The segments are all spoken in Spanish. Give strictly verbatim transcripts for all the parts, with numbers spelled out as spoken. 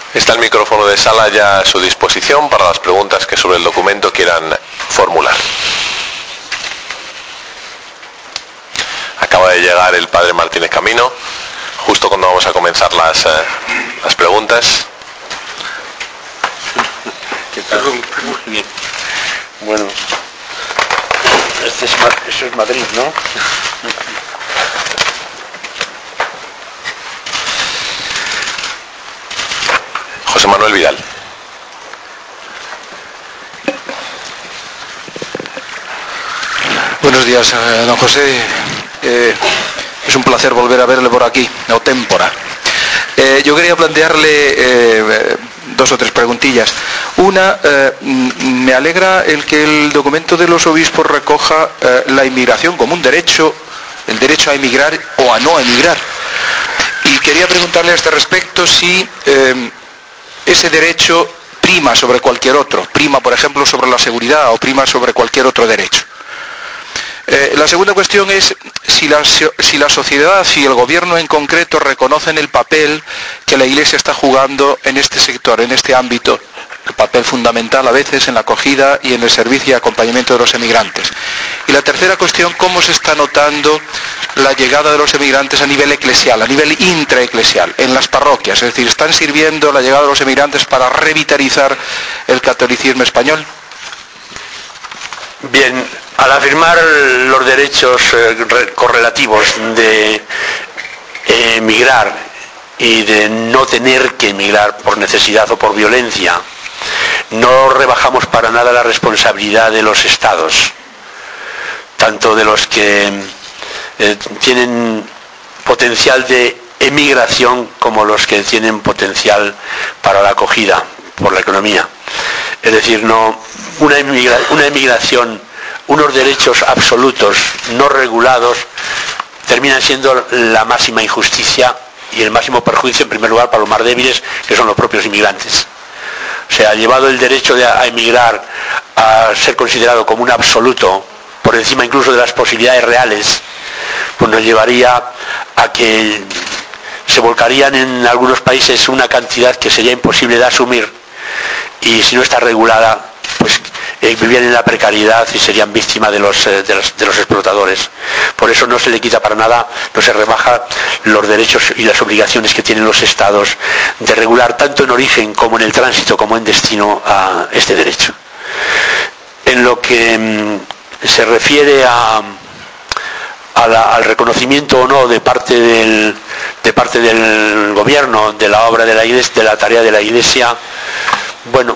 Está el micrófono de sala ya a su disposición para las preguntas que sobre el documento quieran formular. Acaba de llegar el padre Martínez Camino, justo cuando vamos a comenzar las, eh, las preguntas. ¿Qué tal? Muy bien. Bueno, este es, eso es Madrid, ¿no? José Manuel Vidal. Buenos días, eh, don José. Eh, es un placer volver a verle por aquí, o témpora. Eh, yo quería plantearle eh, dos o tres preguntillas. Una, eh, me alegra el que el documento de los obispos recoja eh, la inmigración como un derecho, el derecho a emigrar o a no emigrar. Y quería preguntarle a este respecto si eh, ese derecho prima sobre cualquier otro, prima por ejemplo sobre la seguridad o prima sobre cualquier otro derecho. Eh, la segunda cuestión es si la, si la sociedad y el gobierno en concreto reconocen el papel que la Iglesia está jugando en este sector, en este ámbito, el papel fundamental a veces en la acogida y en el servicio y acompañamiento de los emigrantes. Y la tercera cuestión, cómo se está notando la llegada de los emigrantes a nivel eclesial, a nivel intraeclesial, en las parroquias, es decir, ¿están sirviendo la llegada de los emigrantes para revitalizar el catolicismo español? Bien, al afirmar los derechos eh, correlativos de emigrar y de no tener que emigrar por necesidad o por violencia, no rebajamos para nada la responsabilidad de los estados, tanto de los que eh, tienen potencial de emigración como los que tienen potencial para la acogida por la economía. Es decir, no una, emigra, una emigración, unos derechos absolutos no regulados terminan siendo la máxima injusticia y el máximo perjuicio, en primer lugar, para los más débiles, que son los propios inmigrantes. O sea, llevado el derecho de a emigrar a ser considerado como un absoluto, por encima incluso de las posibilidades reales, pues nos llevaría a que se volcarían en algunos países una cantidad que sería imposible de asumir, y si no está regulada, pues eh, vivían en la precariedad y serían víctimas de los, eh, de los de los explotadores. Por eso no se le quita para nada, no se rebaja los derechos y las obligaciones que tienen los estados de regular tanto en origen como en el tránsito como en destino a este derecho. En lo que mm, se refiere a, a la, al reconocimiento o no de parte del de parte del gobierno de la obra de la Iglesia, de la tarea de la Iglesia, bueno,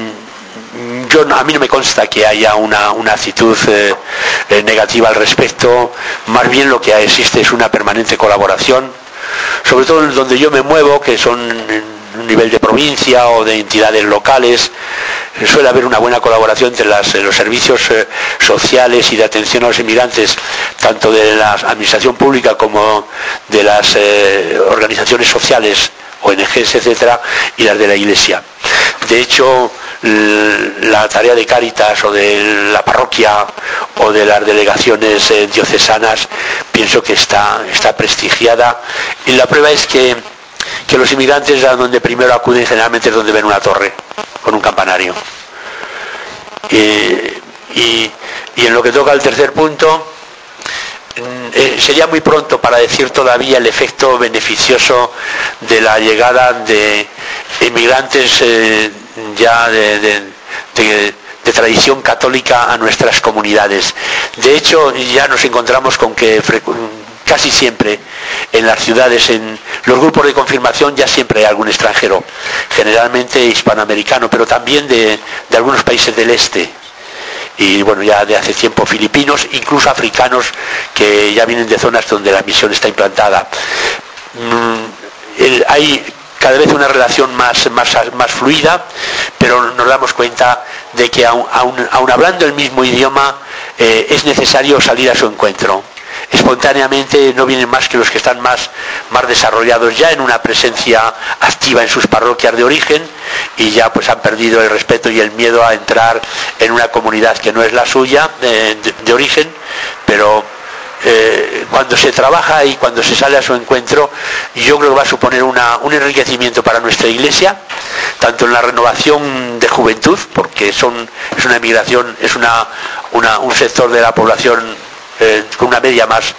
yo, a mí no me consta que haya una, una actitud eh, eh, negativa al respecto. Más bien lo que existe es una permanente colaboración, sobre todo en donde yo me muevo, que son en un nivel de provincia o de entidades locales. Suele haber una buena colaboración entre las, los servicios eh, sociales y de atención a los inmigrantes, tanto de la administración pública como de las eh, organizaciones sociales, O N Ges, etcétera, y las de la Iglesia. De hecho, la tarea de Cáritas o de la parroquia o de las delegaciones eh, diocesanas, pienso que está, está prestigiada, y la prueba es que, que los inmigrantes a donde primero acuden generalmente es donde ven una torre con un campanario. Eh, y, y en lo que toca al tercer punto, Eh, sería muy pronto para decir todavía el efecto beneficioso de la llegada de inmigrantes eh, ya de, de, de, de tradición católica a nuestras comunidades. De hecho, ya nos encontramos con que casi siempre en las ciudades, en los grupos de confirmación, ya siempre hay algún extranjero, generalmente hispanoamericano, pero también de, de algunos países del este. Y bueno, ya de hace tiempo filipinos, incluso africanos que ya vienen de zonas donde la misión está implantada. Mm, el, hay cada vez una relación más, más, más fluida, pero nos damos cuenta de que aun, aun, aun hablando el mismo idioma, eh, es necesario salir a su encuentro. Espontáneamente no vienen más que los que están más, más desarrollados ya en una presencia activa en sus parroquias de origen, y ya pues han perdido el respeto y el miedo a entrar en una comunidad que no es la suya de, de, de origen, pero eh, cuando se trabaja y cuando se sale a su encuentro, yo creo que va a suponer una, un enriquecimiento para nuestra Iglesia, tanto en la renovación de juventud, porque son, es una emigración, es una, una, un sector de la población eh, con una media más.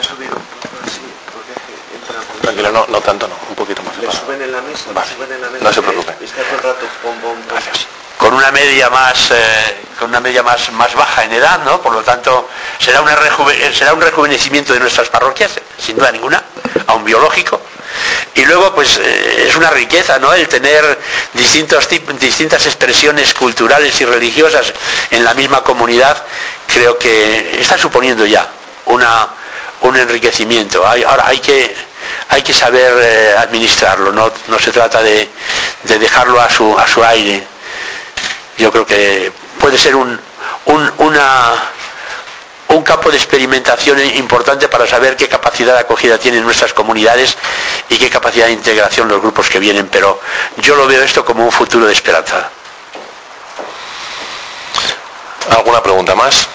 Tranquilo, no, no tanto, no, un poquito más. Le suben en la mesa, vale. suben en la mesa. No se preocupe. Está todo el rato pom, pom, pom. Gracias. Con una media más eh, con una media más, más baja en edad, ¿no? Por lo tanto, será, una rejuve, será un rejuvenecimiento de nuestras parroquias, sin duda ninguna, aún biológico. Y luego, pues, eh, es una riqueza, ¿no? El tener distintos tipos, distintas expresiones culturales y religiosas en la misma comunidad, creo que está suponiendo ya una, un enriquecimiento. Hay, ahora hay que hay que saber eh, administrarlo, no, no se trata de, de dejarlo a su, a su aire. Yo creo que puede ser un, un, una, un campo de experimentación importante para saber qué capacidad de acogida tienen nuestras comunidades y qué capacidad de integración los grupos que vienen, pero yo lo veo esto como un futuro de esperanza. ¿Alguna pregunta más?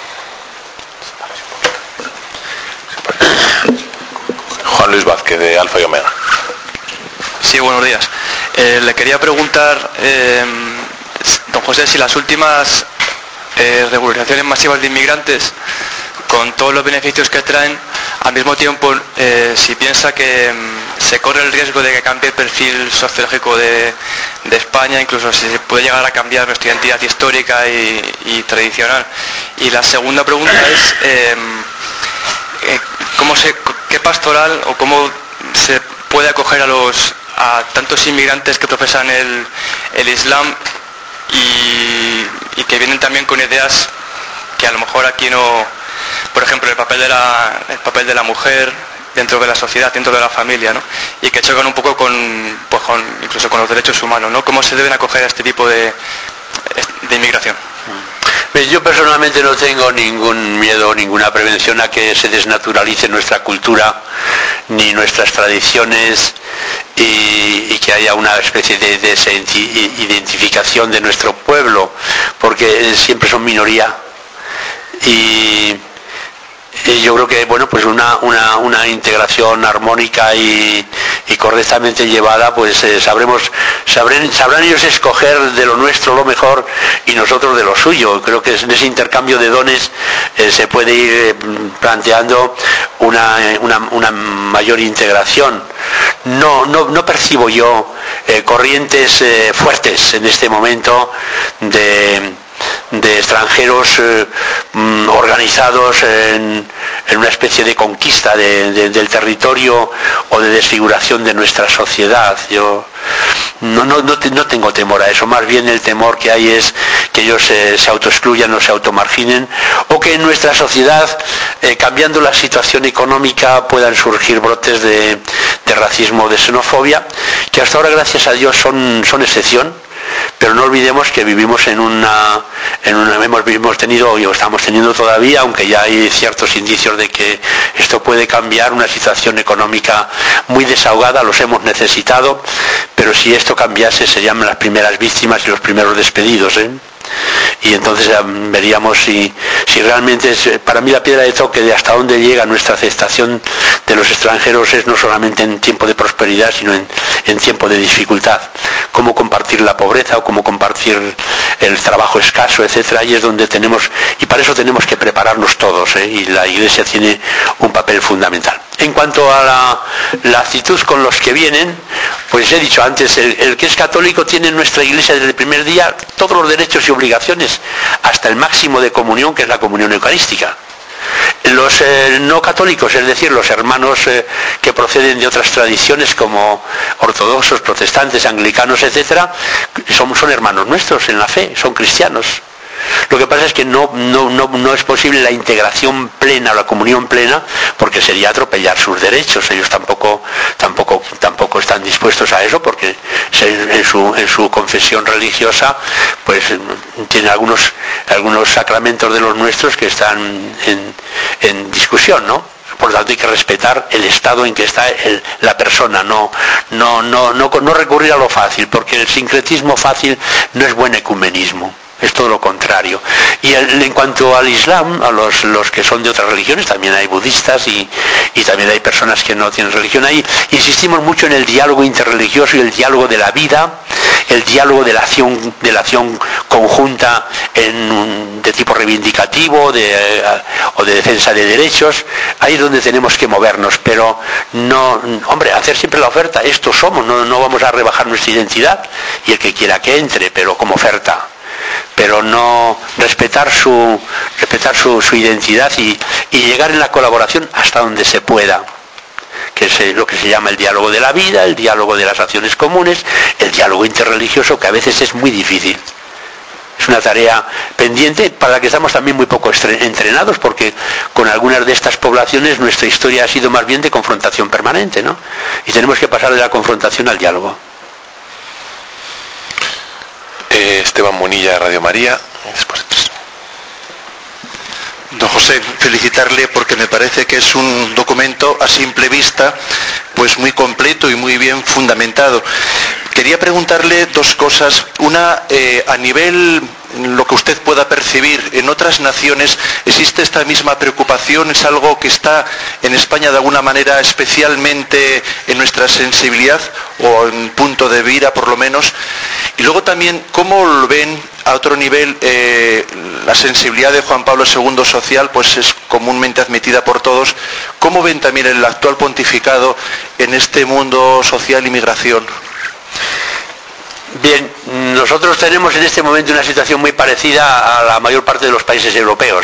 Juan Luis Vázquez, de Alfa y Omega. Sí, buenos días. Eh, le quería preguntar, eh, don José, si las últimas eh, regularizaciones masivas de inmigrantes, con todos los beneficios que traen, al mismo tiempo, eh, si piensa que mm, se corre el riesgo de que cambie el perfil sociológico de, de España, incluso si se puede llegar a cambiar nuestra identidad histórica y, y tradicional. Y la segunda pregunta es, eh, eh, ¿cómo se, ¿qué pastoral o cómo se puede acoger a los a tantos inmigrantes que profesan el, el Islam y, y que vienen también con ideas que a lo mejor aquí no, por ejemplo, el papel de la, el papel de la mujer dentro de la sociedad, dentro de la familia, ¿no? Y que chocan un poco con, pues con incluso con los derechos humanos, ¿no? ¿Cómo se deben acoger a este tipo de, de inmigración? Yo personalmente no tengo ningún miedo, ninguna prevención a que se desnaturalice nuestra cultura ni nuestras tradiciones y, y que haya una especie de desidentificación de nuestro pueblo, porque siempre son minoría. Y, y yo creo que bueno, pues una, una, una integración armónica y, y correctamente llevada, pues eh, sabremos, sabrán, sabrán ellos escoger de lo nuestro lo mejor y nosotros de lo suyo. Creo que en ese intercambio de dones eh, se puede ir eh, planteando una, una, una mayor integración. No, no, no percibo yo eh, corrientes eh, fuertes en este momento de de extranjeros eh, organizados en, en una especie de conquista de, de, del territorio o de desfiguración de nuestra sociedad. Yo no, no, no, te, no tengo temor a eso, más bien el temor que hay es que ellos eh, se autoexcluyan o se automarginen, o que en nuestra sociedad, eh, cambiando la situación económica, puedan surgir brotes de, de racismo o de xenofobia, que hasta ahora, gracias a Dios, son, son excepción. Pero no olvidemos que vivimos en una, en una hemos, hemos tenido y estamos teniendo todavía, aunque ya hay ciertos indicios de que esto puede cambiar, una situación económica muy desahogada, los hemos necesitado, pero si esto cambiase serían las primeras víctimas y los primeros despedidos, ¿eh? Y entonces eh, veríamos si, si realmente es, para mí la piedra de toque de hasta dónde llega nuestra aceptación de los extranjeros es no solamente en tiempo de prosperidad, sino en, en tiempo de dificultad. Cómo compartir la pobreza o cómo compartir el trabajo escaso, etcétera. Ahí es donde tenemos, y para eso tenemos que prepararnos todos, ¿eh? Y la Iglesia tiene un papel fundamental. En cuanto a la, la actitud con los que vienen, pues he dicho antes, el, el que es católico tiene en nuestra Iglesia desde el primer día todos los derechos y obligaciones, hasta el máximo de comunión, que es la comunión eucarística. Los eh, no católicos, es decir, los hermanos eh, que proceden de otras tradiciones como ortodoxos, protestantes, anglicanos, etcétera, son, son hermanos nuestros en la fe, son cristianos. Lo que pasa es que no, no, no, no es posible la integración plena, la comunión plena, porque sería atropellar sus derechos. Ellos tampoco, tampoco, tampoco están dispuestos a eso, porque en su, en su confesión religiosa, pues tiene algunos, algunos sacramentos de los nuestros que están en, en discusión, ¿no? Por lo tanto hay que respetar el estado en que está el, la persona, no, no, no, no, no recurrir a lo fácil, porque el sincretismo fácil no es buen ecumenismo. es todo lo contrario. Y el, en cuanto al Islam, a los, los que son de otras religiones, también hay budistas y, y también hay personas que no tienen religión ahí, insistimos mucho en el diálogo interreligioso y el diálogo de la vida, el diálogo de la acción, de la acción conjunta en, de tipo reivindicativo de, o de defensa de derechos. Ahí es donde tenemos que movernos, pero no, hombre, hacer siempre la oferta, estos somos, no, no vamos a rebajar nuestra identidad, y el que quiera que entre, pero como oferta, pero no respetar su respetar su, su identidad y, y llegar en la colaboración hasta donde se pueda, que es lo que se llama el diálogo de la vida, el diálogo de las acciones comunes, el diálogo interreligioso, que a veces es muy difícil. Es una tarea pendiente para la que estamos también muy poco entrenados, porque con algunas de estas poblaciones nuestra historia ha sido más bien de confrontación permanente, ¿no? Y tenemos que pasar de la confrontación al diálogo. Eh, Esteban Munilla, Radio María, y después tres. Don José, felicitarle porque me parece que es un documento a simple vista pues muy completo y muy bien fundamentado. Quería preguntarle dos cosas. Una, eh, a nivel, lo que usted pueda percibir, en otras naciones, ¿existe esta misma preocupación? ¿Es algo que está en España de alguna manera especialmente en nuestra sensibilidad o en punto de vida por lo menos? Y luego también, ¿cómo lo ven a otro nivel? Eh, la sensibilidad de Juan Pablo segundo social pues es comúnmente admitida por todos. ¿Cómo ven también el actual pontificado en este mundo social y migración? Bien, nosotros tenemos en este momento una situación muy parecida a la mayor parte de los países europeos.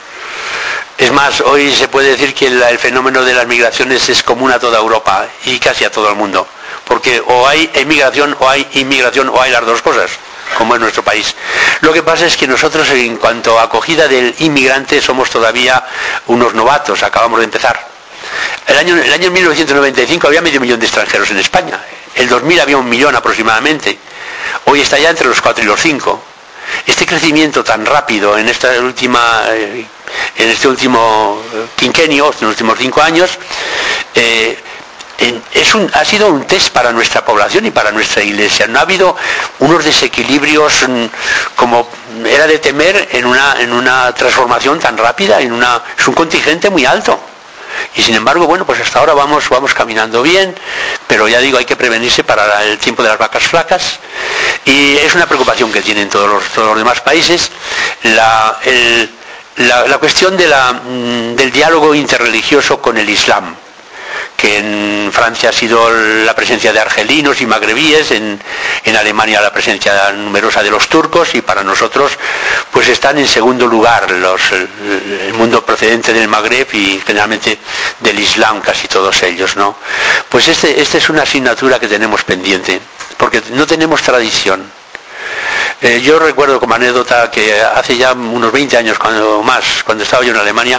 Es más, hoy se puede decir que el, el fenómeno de las migraciones es común a toda Europa y casi a todo el mundo, porque o hay emigración o hay inmigración o hay las dos cosas, como es nuestro país. Lo que pasa es que nosotros, en cuanto a acogida del inmigrante, somos todavía unos novatos, acabamos de empezar. El año, el año mil novecientos noventa y cinco había medio millón de extranjeros en España. El dos mil había un millón aproximadamente. Hoy está ya entre los cuatro y los cinco. Este crecimiento tan rápido en esta última, en este último quinquenio, en los últimos cinco años, eh, es un, ha sido un test para nuestra población y para nuestra Iglesia. No ha habido unos desequilibrios como era de temer en una, en una transformación tan rápida. En una, es un contingente muy alto. Y sin embargo, bueno, pues hasta ahora vamos, vamos caminando bien, pero ya digo, hay que prevenirse para el tiempo de las vacas flacas, y es una preocupación que tienen todos los, todos los demás países. La, el, la, la cuestión de la, del diálogo interreligioso con el Islam, que en Francia ha sido la presencia de argelinos y magrebíes, en, en Alemania la presencia numerosa de los turcos, y para nosotros pues están en segundo lugar los, el, el mundo procedente del Magreb y generalmente del Islam, casi todos ellos, ¿no? Pues este, esta es una asignatura que tenemos pendiente, porque no tenemos tradición. Eh, yo recuerdo como anécdota que hace ya unos veinte años, cuando más, cuando estaba yo en Alemania,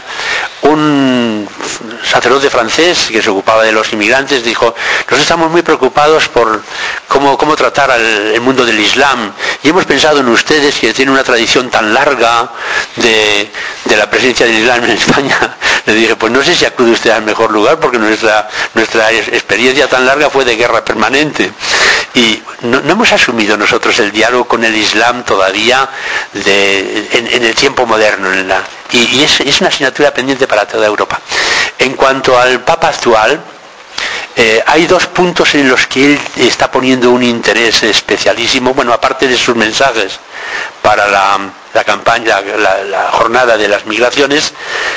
un sacerdote francés que se ocupaba de los inmigrantes dijo: nosotros estamos muy preocupados por cómo, cómo tratar al el mundo del Islam, y hemos pensado en ustedes, que tienen una tradición tan larga de, de la presencia del Islam en España. Le dije: pues no sé si acude usted al mejor lugar, porque nuestra, nuestra experiencia tan larga fue de guerra permanente. Y no, no hemos asumido nosotros el diálogo con el Islam todavía de, en, en el tiempo moderno. En la, y y es, es una asignatura pendiente para toda Europa. En cuanto al Papa actual, eh, hay dos puntos en los que él está poniendo un interés especialísimo, bueno, aparte de sus mensajes para la, la campaña, la, la jornada de las migraciones,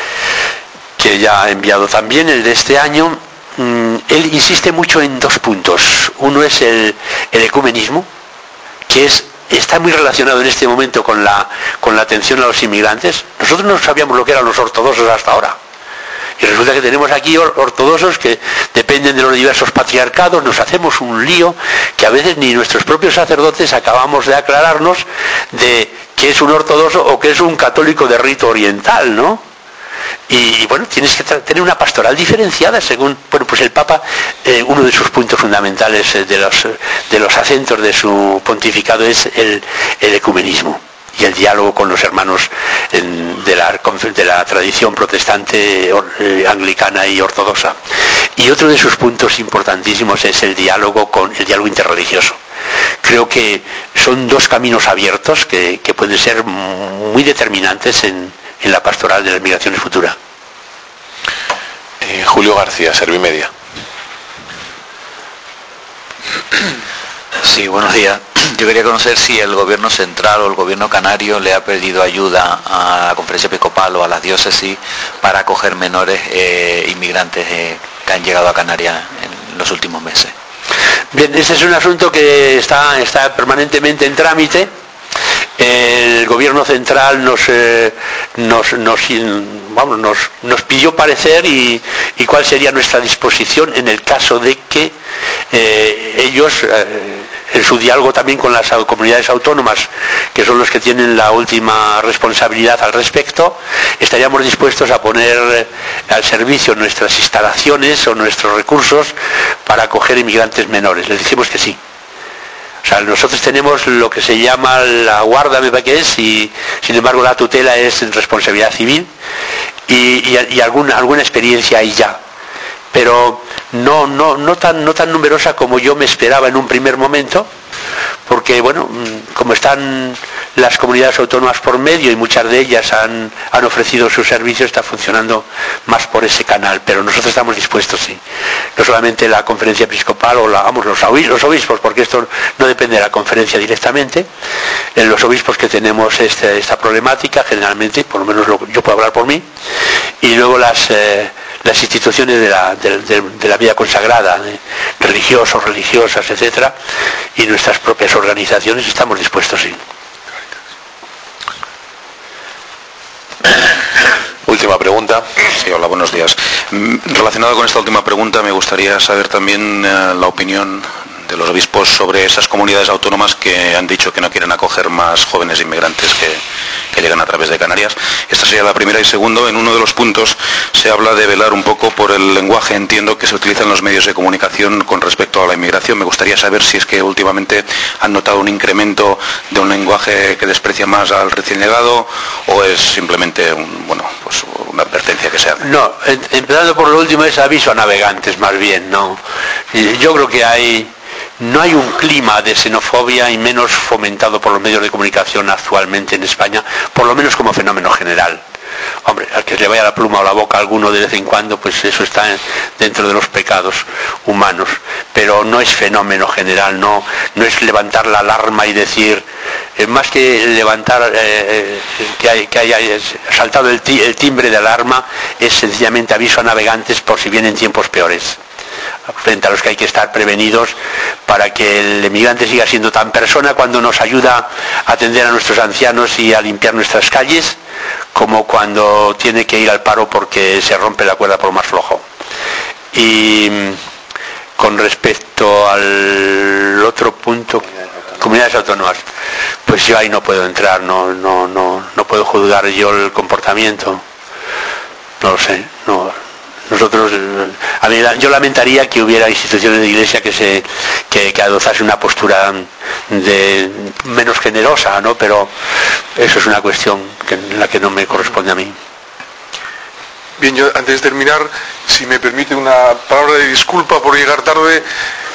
que ya ha enviado también el de este año. Él insiste mucho en dos puntos. Uno es el, el ecumenismo, que es, está muy relacionado en este momento con la, con la atención a los inmigrantes. Nosotros no sabíamos lo que eran los ortodoxos hasta ahora. Y resulta que tenemos aquí ortodoxos que dependen de los diversos patriarcados, nos hacemos un lío que a veces ni nuestros propios sacerdotes acabamos de aclararnos de qué es un ortodoxo o qué es un católico de rito oriental, ¿no? Y, y bueno, tienes que tener una pastoral diferenciada según, bueno, pues el Papa, eh, uno de sus puntos fundamentales, eh, de, los, de los acentos de su pontificado, es el, el ecumenismo y el diálogo con los hermanos en, de, la, de la tradición protestante, eh, anglicana y ortodoxa. Y otro de sus puntos importantísimos es el diálogo con el diálogo interreligioso. creo que son dos caminos abiertos que, que pueden ser muy determinantes en, en la pastoral de las migraciones futuras. Eh, Julio García, Servimedia. Sí, buenos días. Yo quería conocer si el gobierno central o el gobierno canario le ha pedido ayuda a la conferencia episcopal o a las diócesis para acoger menores eh, inmigrantes eh, que han llegado a Canarias en los últimos meses. Bien, este es un asunto que está, está permanentemente en trámite. El gobierno central nos, eh, nos, nos, vamos, nos, nos pidió parecer y, y cuál sería nuestra disposición en el caso de que eh, ellos, eh, en su diálogo también con las comunidades autónomas, que son los que tienen la última responsabilidad al respecto, estaríamos dispuestos a poner al servicio nuestras instalaciones o nuestros recursos para acoger inmigrantes menores. Les dijimos que sí. O sea, nosotros tenemos lo que se llama la guarda, me parece que es, y sin embargo la tutela es en responsabilidad civil y, y, y alguna, alguna experiencia ahí ya. Pero no, no, no, tan, no tan numerosa como yo me esperaba en un primer momento, porque bueno, como están las comunidades autónomas por medio y muchas de ellas han, han ofrecido sus servicios, está funcionando más por ese canal, pero nosotros estamos dispuestos, sí. No solamente la conferencia episcopal o la, vamos, los, los obispos, porque esto no depende de la conferencia directamente, en los obispos que tenemos este, esta problemática, generalmente, por lo menos lo, yo puedo hablar por mí, y luego las... Eh, las instituciones de la, de, de, de la vida consagrada, eh, religiosos, religiosas, etcétera, y nuestras propias organizaciones estamos dispuestos, sí. Última pregunta. Sí, hola, buenos días. Relacionado con esta última pregunta, me gustaría saber también eh, la opinión de los obispos sobre esas comunidades autónomas que han dicho que no quieren acoger más jóvenes inmigrantes que, que llegan a través de Canarias. Esta sería la primera. Y segundo, en uno de los puntos se habla de velar un poco por el lenguaje, entiendo, que se utiliza en los medios de comunicación con respecto a la inmigración. Me gustaría saber si es que últimamente han notado un incremento de un lenguaje que desprecia más al recién llegado o es simplemente un, bueno, pues una advertencia que se hace. No, empezando por lo último, es aviso a navegantes más bien, ¿no? Yo creo que hay no hay un clima de xenofobia y menos fomentado por los medios de comunicación actualmente en España, por lo menos como fenómeno general. Hombre, al que le vaya la pluma o la boca a alguno de vez en cuando, pues eso está dentro de los pecados humanos, pero no es fenómeno general, no, no es levantar la alarma y decir, eh, más que levantar eh, que, hay, que haya saltado el, ti, el timbre de alarma, es sencillamente aviso a navegantes por si vienen tiempos peores, frente a los que hay que estar prevenidos para que el emigrante siga siendo tan persona cuando nos ayuda a atender a nuestros ancianos y a limpiar nuestras calles, como cuando tiene que ir al paro porque se rompe la cuerda por más flojo. Y con respecto al otro punto, comunidades autónomas, pues yo ahí no puedo entrar, no, no, no, no puedo juzgar yo el comportamiento, no lo sé, no. Nosotros, a mí, yo lamentaría que hubiera instituciones de iglesia que se que, que adoptase una postura de menos generosa, ¿no? Pero eso es una cuestión que, en la que no me corresponde a mí. Bien, yo antes de terminar, si me permite una palabra de disculpa por llegar tarde.